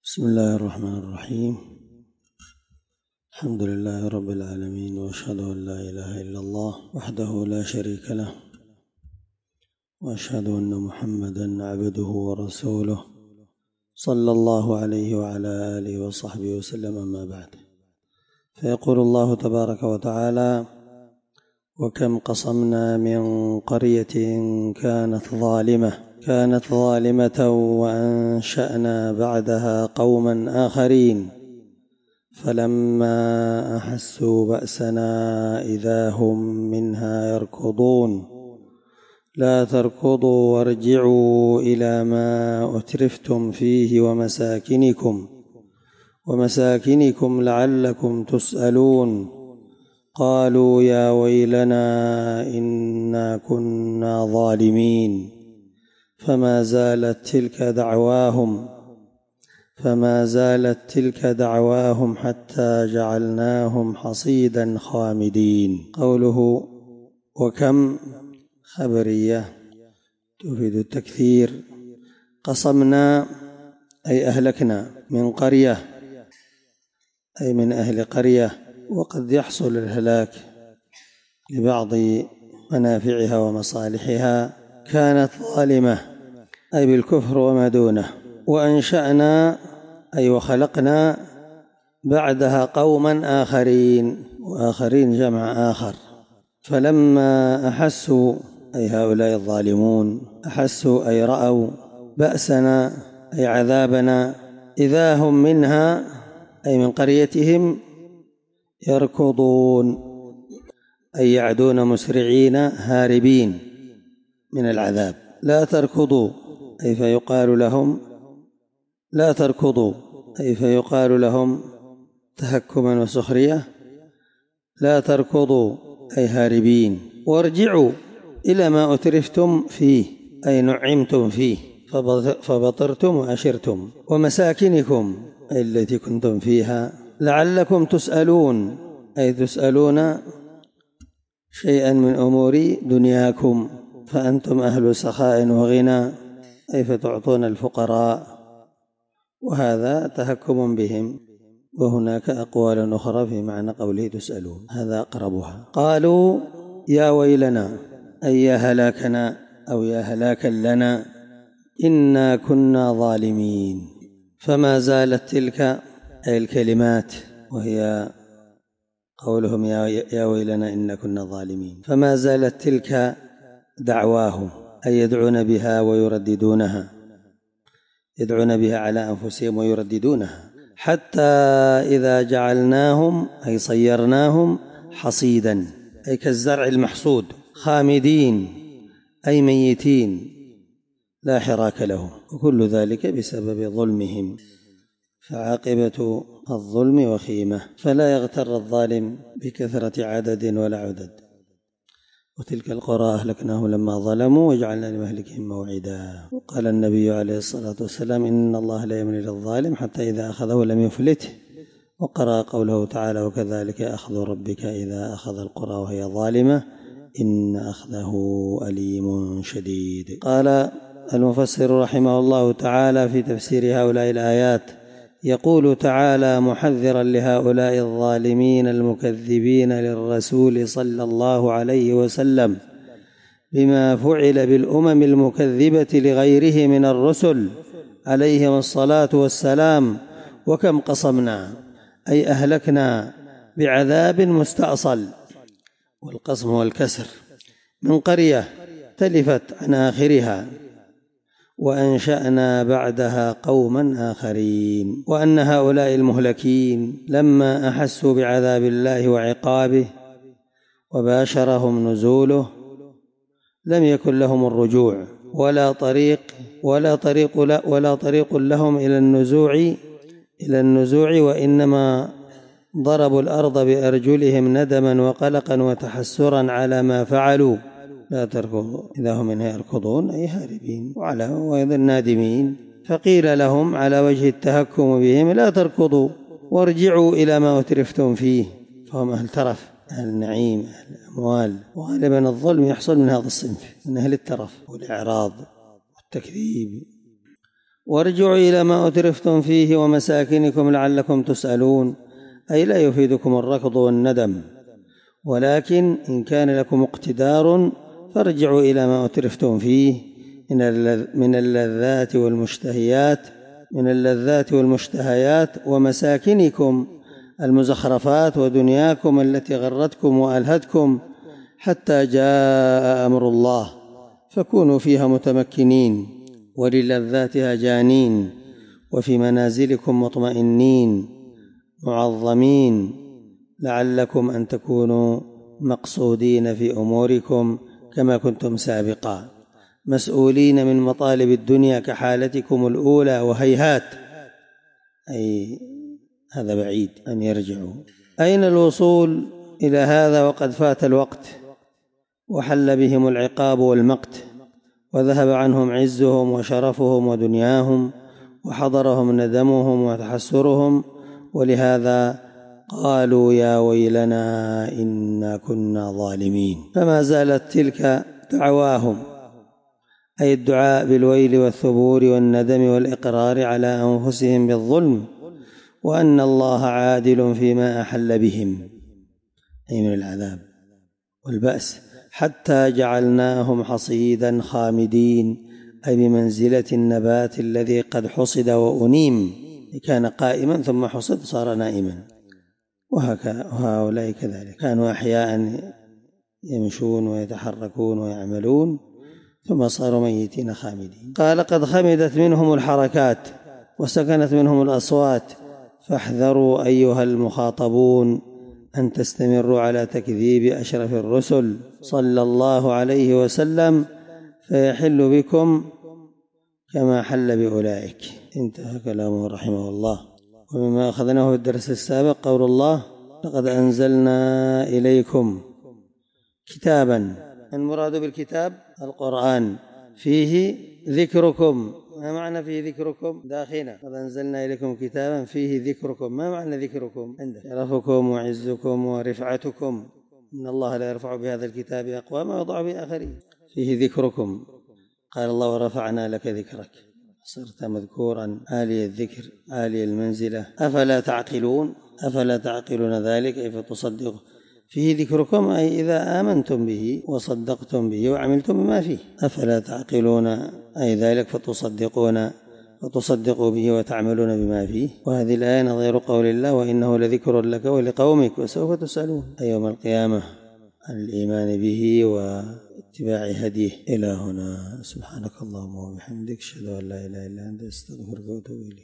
بسم الله الرحمن الرحيم. الحمد لله رب العالمين، وأشهد أن لا إله إلا الله وحده لا شريك له، وأشهد أن محمدًا عبده ورسوله صلى الله عليه وعلى آله وصحبه وسلم. أما بعد، فيقول الله تبارك وتعالى: وكم قصمنا من قرية كانت ظالمة وأنشأنا بعدها قوما آخرين فلما أحسوا بأسنا إذا هم منها يركضون لا تركضوا وارجعوا إلى ما أترفتم فيه ومساكنكم لعلكم تسألون. قالوا يا ويلنا إنا كنا ظالمين. فما زالت تلك دعواهم حتى جعلناهم حصيدا خامدين. قوله وكم خبرية تفيد التكثير. قصمنا أي أهلكنا، من قرية أي من أهل قرية، وقد يحصل الهلاك لبعض منافعها ومصالحها. كانت ظالمة أي بالكفر وما دونه. وأنشأنا أي وخلقنا بعدها قوما آخرين، وآخرين جمع آخر. فلما أحسوا أي هؤلاء الظالمون أحسوا أي رأوا بأسنا أي عذابنا، إذا هم منها أي من قريتهم يركضون أي يعدون مسرعين هاربين من العذاب. لا تركضوا أي فيقال لهم لا تركضوا أي فيقال لهم تهكما وسخرية. لا تركضوا أي هاربين. وارجعوا إلى ما أترفتم فيه أي نعمتم فيه فبطرتم وأشرتم. ومساكنكم أي التي كنتم فيها. لعلكم تسألون أي تسألون شيئا من أمور دنياكم، فأنتم أهل سخاء وغنى أي فتعطون الفقراء، وهذا تهكم بهم. وهناك أقوال أخرى في معنى قوله تسألون، هذا أقربها. قالوا يا ويلنا أي يا هلاكنا أو يا هلاكا لنا، إنا كنا ظالمين. فما زالت تلك أي الكلمات، وهي قولهم يا ويلنا إنا كنا ظالمين. فما زالت تلك دعواهم أي يدعون بها ويرددونها، يدعون بها على أنفسهم ويرددونها، حتى إذا جعلناهم أي صيرناهم حصيدا أي كالزرع المحصود، خامدين أي ميتين لا حراك لهم. وكل ذلك بسبب ظلمهم، فعاقبة الظلم وخيمة. فلا يغتر الظالم بكثرة عدد ولا عدد. وتلك القرى أهلكناهم لما ظلموا وجعلنا لمهلكهم موعدا. وقال النبي عليه الصلاة والسلام إن الله لا يملي للظالم حتى إذا أخذه لم يفلته. وقرأ قوله تعالى وكذلك أخذ ربك إذا أخذ القرى وهي ظالمة إن أخذه أليم شديد. قال المفسر رحمه الله تعالى في تفسير هؤلاء الآيات: يقول تعالى محذرا لهؤلاء الظالمين المكذبين للرسول صلى الله عليه وسلم بما فعل بالأمم المكذبة لغيره من الرسل عليهم الصلاة والسلام: وكم قصمنا أي أهلكنا بعذاب مستأصل، والقصم والكسر، من قرية تلفت عن آخرها، وأنشأنا بعدها قوما آخرين. وأن هؤلاء المهلكين لما أحسوا بعذاب الله وعقابه وباشرهم نزوله لم يكن لهم الرجوع ولا طريق لهم إلى النزوع، وإنما ضربوا الأرض بأرجلهم ندما وقلقا وتحسرا على ما فعلوا. لا تركضوا إذا هم منها يركضون أي هاربين وأيضا نادمين. فقيل لهم على وجه التهكم بهم: لا تركضوا وارجعوا إلى ما أترفتم فيه. فهم أهل ترف، أهل النعيم، أهل الأموال. وغالبا الظلم يحصل من هذا الصنف، من أهل الترف والإعراض والتكذيب وارجعوا إلى ما أترفتم فيه ومساكنكم لعلكم تسألون، أي لا يفيدكم الركض والندم، ولكن إن كان لكم اقتدار فارجعوا إلى ما أترفتم فيه من اللذات والمشتهيات ومساكنكم المزخرفات ودنياكم التي غرتكم وألهتكم حتى جاء أمر الله، فكونوا فيها متمكنين وللذاتها جانين، وفي منازلكم مطمئنين معظمين، لعلكم أن تكونوا مقصودين في أموركم كما كنتم سابقا، مسؤولين من مطالب الدنيا كحالتكم الأولى، وهيهات أي هذا بعيد أن يرجعوا. أين الوصول إلى هذا وقد فات الوقت وحل بهم العقاب والمقت، وذهب عنهم عزهم وشرفهم ودنياهم، وحضرهم ندمهم وتحسرهم، ولهذا قالوا يا ويلنا إنا كنا ظالمين. فما زالت تلك دعواهم، أي الدعاء بالويل والثبور والندم والإقرار على أنفسهم بالظلم، وأن الله عادل فيما أحل بهم أي من العذاب والبأس، حتى جعلناهم حصيدا خامدين، أي بمنزلة النبات الذي قد حصد وأنيم، كان قائما ثم حصد صار نائما، وهؤلاء كذلك كانوا أحياء يمشون ويتحركون ويعملون ثم صاروا ميتين خامدين. قال قد خمدت منهم الحركات وسكنت منهم الأصوات، فاحذروا أيها المخاطبون أن تستمروا على تكذيب أشرف الرسل صلى الله عليه وسلم، فيحل بكم كما حل بأولئك. انتهى كلامه رحمه الله. ومما أخذناه في الدرس السابق قول الله لقد أنزلنا إليكم كتابا، المراد بالكتاب القرآن، فيه ذكركم. ما معنى فيه ذكركم؟ داخلنا قد أنزلنا إليكم كتابا فيه ذكركم. ما معنى ذكركم؟ عندك شرفكم وعزكم ورفعتكم، إن الله لا يرفع بهذا الكتاب أقواما ويضع به آخرين. فيه ذكركم، قال الله ورفعنا لك ذكرك، صرت مذكورا عالي الذكر عالي المنزلة. أفلا تعقلون ذلك، أي فتصدقوا. فيه ذكركم أي إذا آمنتم به وصدقتم به وعملتم بما فيه. أفلا تعقلون أي ذلك فتصدقوا به وتعملون بما فيه. وهذه الآية نظير قول الله وإنه لذكر لك ولقومك وسوف تسألون، أي يوم القيامة، عن الإيمان به واتباع هديه. إلى هنا، سبحانك اللهم وبحمدك، أشهد أن لا إله إلا أنت، أستغفرك وأتوب إليك.